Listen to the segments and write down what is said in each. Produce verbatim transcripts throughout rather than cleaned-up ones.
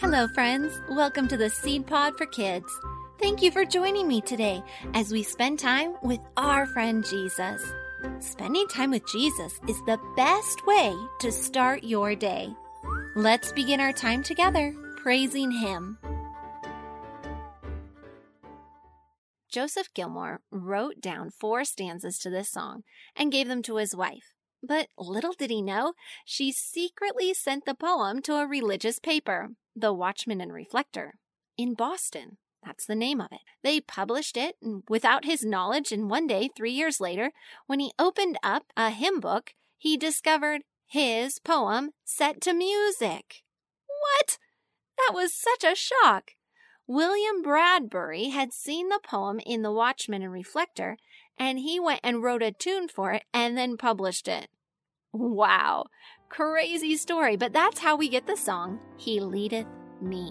Hello, friends. Welcome to the Seed Pod for Kids. Thank you for joining me today as we spend time with our friend Jesus. Spending time with Jesus is the best way to start your day. Let's begin our time together praising Him. Joseph Gilmore wrote down four stanzas to this song and gave them to his wife. But little did he know, she secretly sent the poem to a religious paper, The Watchman and Reflector, in Boston. That's the name of it. They published it without his knowledge, and one day, three years later, when he opened up a hymn book, he discovered his poem set to music. What? That was such a shock. William Bradbury had seen the poem in The Watchman and Reflector, and he went and wrote a tune for it and then published it. Wow, crazy story, but that's how we get the song, He Leadeth Me.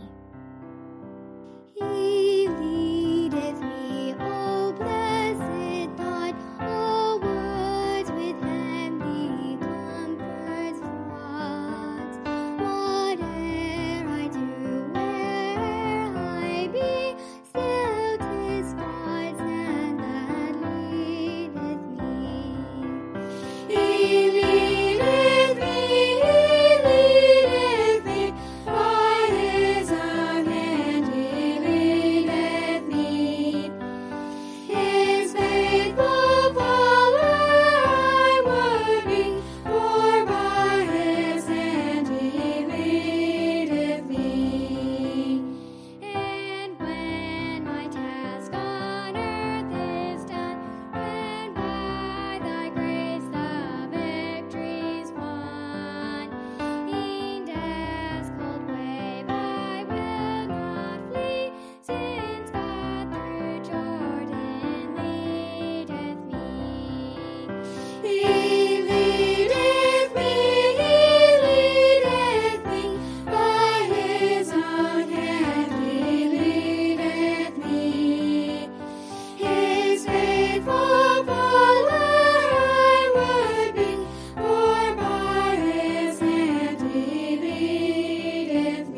He leadeth me, O blessed thought, O words with empty comforts fraught. Whate'er I do, where I be, still 'tis God's hand that leadeth me. He leadeth me, He leadeth me, by His arm hand He leadeth me. His faithful follower I would be, for by His hand He leadeth me. And when my task on earth is done, when by Thy grace the victory's won, in death's cold wave I will not flee, since God through Jordan leadeth me. He leadeth me, He leadeth me, by His own hand He leadeth me. His faithful follower I would be, for by His hand He leadeth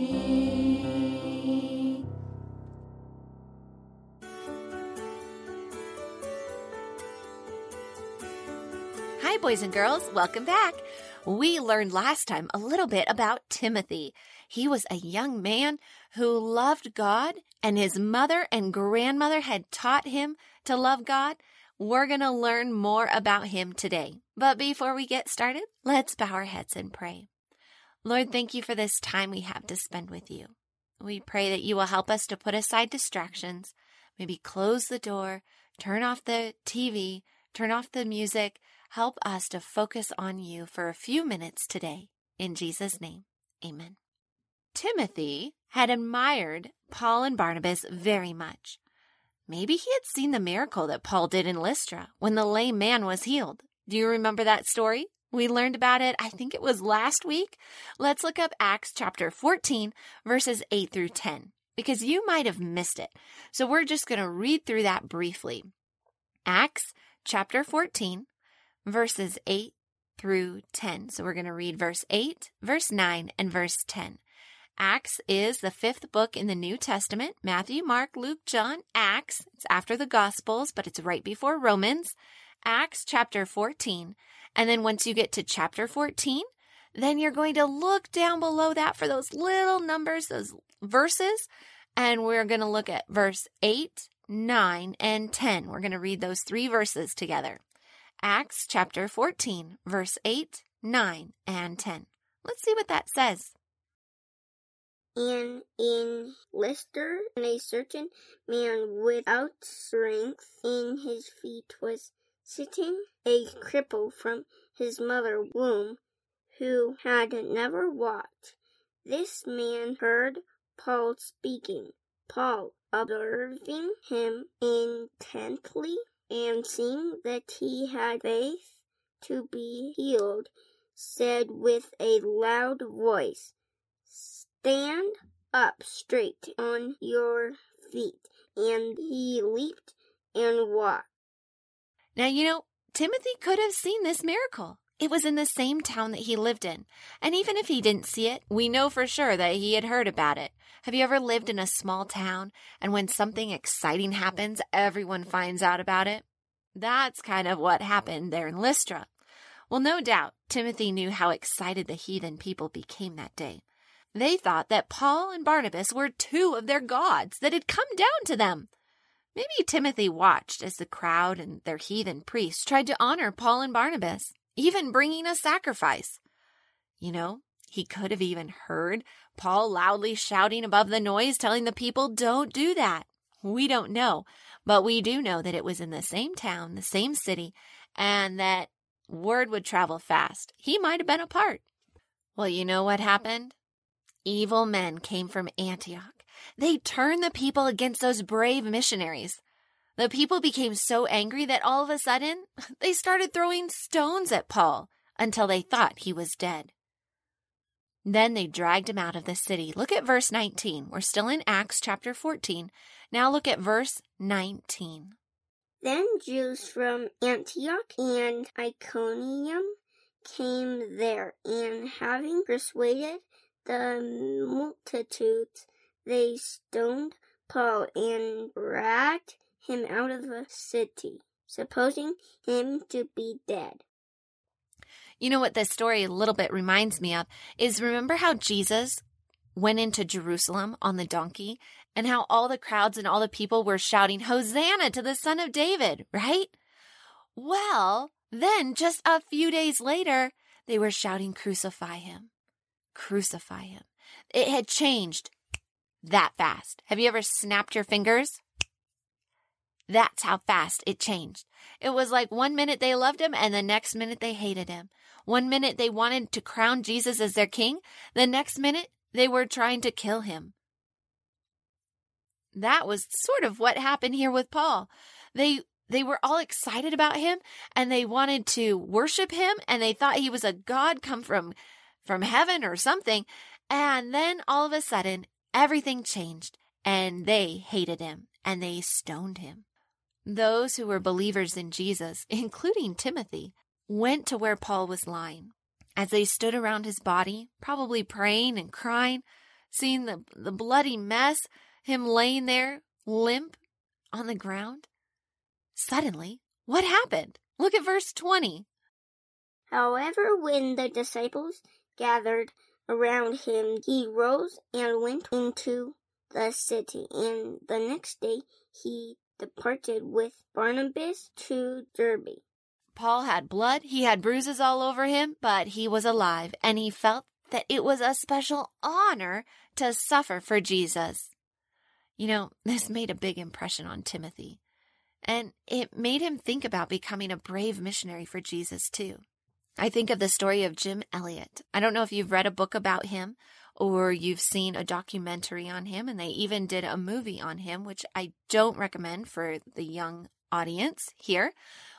me. Hi, boys and girls. Welcome back. We learned last time a little bit about Timothy. He was a young man who loved God, and his mother and grandmother had taught him to love God. We're going to learn more about him today. But before we get started, let's bow our heads and pray. Lord, thank you for this time we have to spend with you. We pray that you will help us to put aside distractions, maybe close the door, turn off the T V, turn off the music. Help us to focus on you for a few minutes today. In Jesus' name, amen. Timothy had admired Paul and Barnabas very much. Maybe he had seen the miracle that Paul did in Lystra when the lame man was healed. Do you remember that story? We learned about it, I think it was last week. Let's look up Acts chapter fourteen, verses eight through ten, because you might have missed it. So we're just going to read through that briefly. Acts chapter fourteen, verses eight through ten. So we're going to read verse eight, verse nine, and verse ten. Acts is the fifth book in the New Testament. Matthew, Mark, Luke, John, Acts. It's after the Gospels, but it's right before Romans. Acts chapter fourteen. And then once you get to chapter fourteen, then you're going to look down below that for those little numbers, those verses. And we're going to look at verse eight, nine, and ten. We're going to read those three verses together. Acts chapter fourteen, verse eight, nine, and ten. Let's see what that says. And in Lystra, a certain man without strength in his feet was sitting, a cripple from his mother's womb, who had never walked. This man heard Paul speaking. Paul, observing him intently, and seeing that he had faith to be healed, said with a loud voice, "Stand up straight on your feet." And he leaped and walked. Now, you know, Timothy could have seen this miracle. It was in the same town that he lived in. And even if he didn't see it, we know for sure that he had heard about it. Have you ever lived in a small town and when something exciting happens, everyone finds out about it? That's kind of what happened there in Lystra. Well, no doubt, Timothy knew how excited the heathen people became that day. They thought that Paul and Barnabas were two of their gods that had come down to them. Maybe Timothy watched as the crowd and their heathen priests tried to honor Paul and Barnabas, even bringing a sacrifice. You know, he could have even heard Paul loudly shouting above the noise, telling the people, don't do that. We don't know, but we do know that it was in the same town, the same city, and that word would travel fast. He might have been a part. Well, you know what happened? Evil men came from Antioch. They turned the people against those brave missionaries. The people became so angry that all of a sudden, they started throwing stones at Paul until they thought he was dead. Then they dragged him out of the city. Look at verse nineteen. We're still in Acts chapter fourteen. Now look at verse nineteen. Then Jews from Antioch and Iconium came there, and having persuaded the multitudes, they stoned Paul and dragged him out of the city, supposing him to be dead. You know what this story a little bit reminds me of is, remember how Jesus went into Jerusalem on the donkey and how all the crowds and all the people were shouting, Hosanna to the Son of David, right? Well, then just a few days later, they were shouting, crucify him, crucify him. It had changed that fast. Have you ever snapped your fingers? That's how fast it changed. It was like one minute they loved him and the next minute they hated him. One minute they wanted to crown Jesus as their king. The next minute they were trying to kill him. That was sort of what happened here with Paul. They they were all excited about him and they wanted to worship him and they thought he was a god come from, from heaven or something. And then all of a sudden, everything changed and they hated him and they stoned him. Those who were believers in Jesus, including Timothy, went to where Paul was lying. As they stood around his body, probably praying and crying, seeing the, the bloody mess, him laying there limp on the ground. Suddenly, what happened? Look at verse twenty. However, when the disciples gathered around him, he rose and went into the city, and the next day he departed with Barnabas to Derbe. Paul had blood, he had bruises all over him, but he was alive, and he felt that it was a special honor to suffer for Jesus. You know, this made a big impression on Timothy, and it made him think about becoming a brave missionary for Jesus too. I think of the story of Jim Elliot. I don't know if you've read a book about him or you've seen a documentary on him, and they even did a movie on him, which I don't recommend for the young audience here.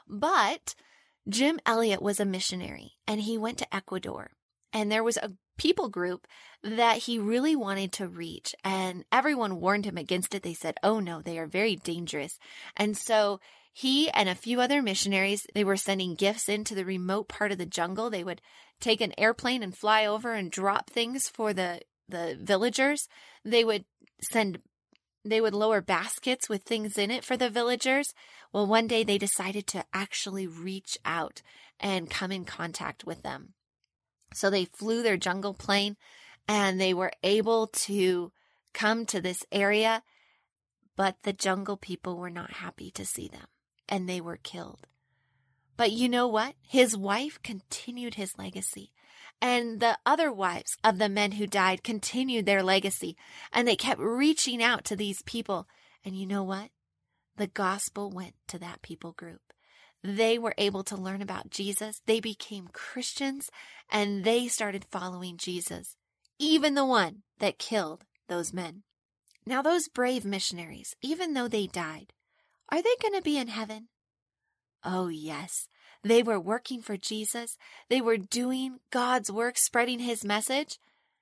But Jim Elliot was a missionary, and he went to Ecuador, and there was a people group that he really wanted to reach, and everyone warned him against it. They said, oh no, they are very dangerous. And so he and a few other missionaries, they were sending gifts into the remote part of the jungle. They would take an airplane and fly over and drop things for the, the villagers. They would send, they would lower baskets with things in it for the villagers. Well, one day they decided to actually reach out and come in contact with them. So they flew their jungle plane and they were able to come to this area, but the jungle people were not happy to see them and they were killed. But you know what? His wife continued his legacy, and the other wives of the men who died continued their legacy, and they kept reaching out to these people. And you know what? The gospel went to that people group. They were able to learn about Jesus. They became Christians, and they started following Jesus, even the one that killed those men. Now, those brave missionaries, even though they died, are they going to be in heaven? Oh, yes. They were working for Jesus. They were doing God's work, spreading his message,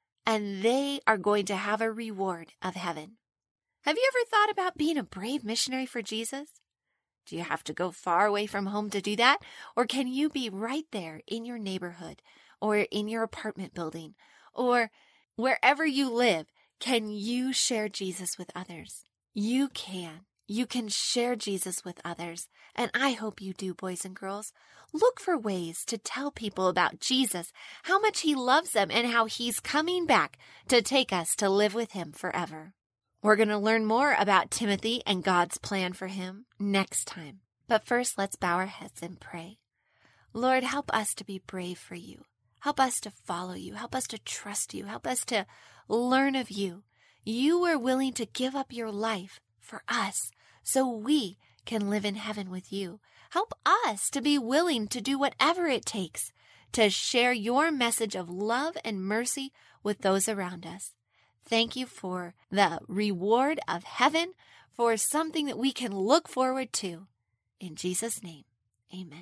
and they are going to have a reward of heaven. Have you ever thought about being a brave missionary for Jesus? Do you have to go far away from home to do that? Or can you be right there in your neighborhood or in your apartment building or wherever you live? Can you share Jesus with others? You can. You can share Jesus with others. And I hope you do, boys and girls. Look for ways to tell people about Jesus, how much he loves them, and how he's coming back to take us to live with him forever. We're going to learn more about Timothy and God's plan for him next time. But first, let's bow our heads and pray. Lord, help us to be brave for you. Help us to follow you. Help us to trust you. Help us to learn of you. You were willing to give up your life for us so we can live in heaven with you. Help us to be willing to do whatever it takes to share your message of love and mercy with those around us. Thank you for the reward of heaven, for something that we can look forward to. In Jesus' name, amen.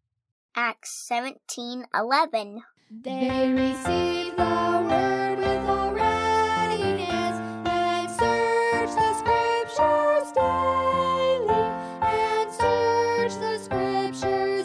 Acts seventeen eleven. They received the word with all readiness and searched the scriptures daily, and searched the scriptures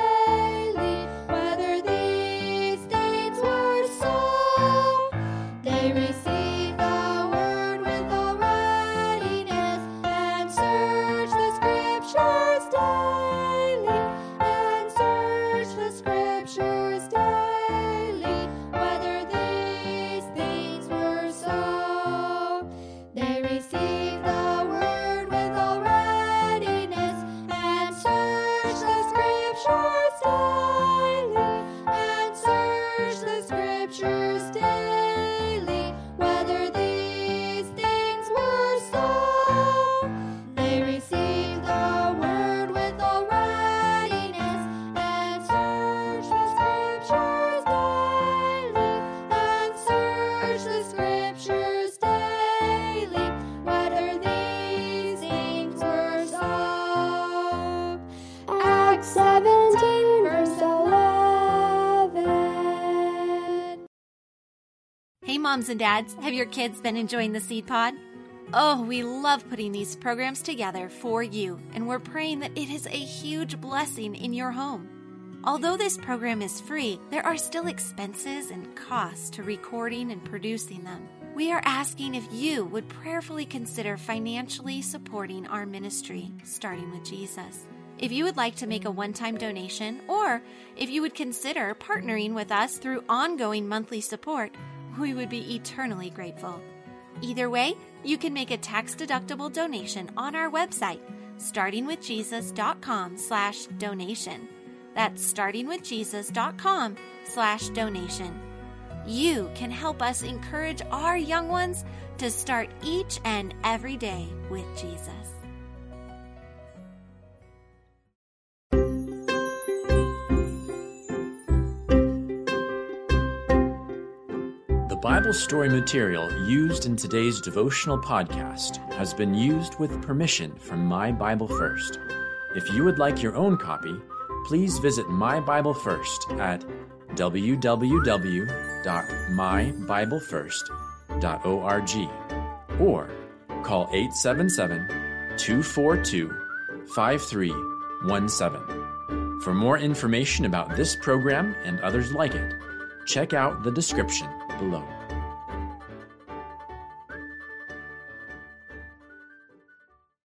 daily, whether these things were so. They received the word with all readiness and searched the scriptures daily, and searched the scriptures daily, whether these things were so. They received the word with all readiness and searched the scriptures daily, and searched the scriptures daily, whether these things were so. They received the word with all readiness and searched the scriptures daily, and searched the scriptures daily, whether these things were so. Acts seventeen, verse eleven. Hey, moms and dads, have your kids been enjoying the Seed Pod? Oh, we love putting these programs together for you, and we're praying that it is a huge blessing in your home. Although this program is free, there are still expenses and costs to recording and producing them. We are asking if you would prayerfully consider financially supporting our ministry, Starting with Jesus. If you would like to make a one-time donation, or if you would consider partnering with us through ongoing monthly support, we would be eternally grateful. Either way, you can make a tax-deductible donation on our website, startingwithjesus.com slash donation. That's startingwithjesus.com slash donation. You can help us encourage our young ones to start each and every day with Jesus. The Bible story material used in today's devotional podcast has been used with permission from My Bible First. If you would like your own copy, please visit My Bible First at w w w dot my bible first dot org or call eight seven seven, two four two, five three one seven. For more information about this program and others like it, check out the description below.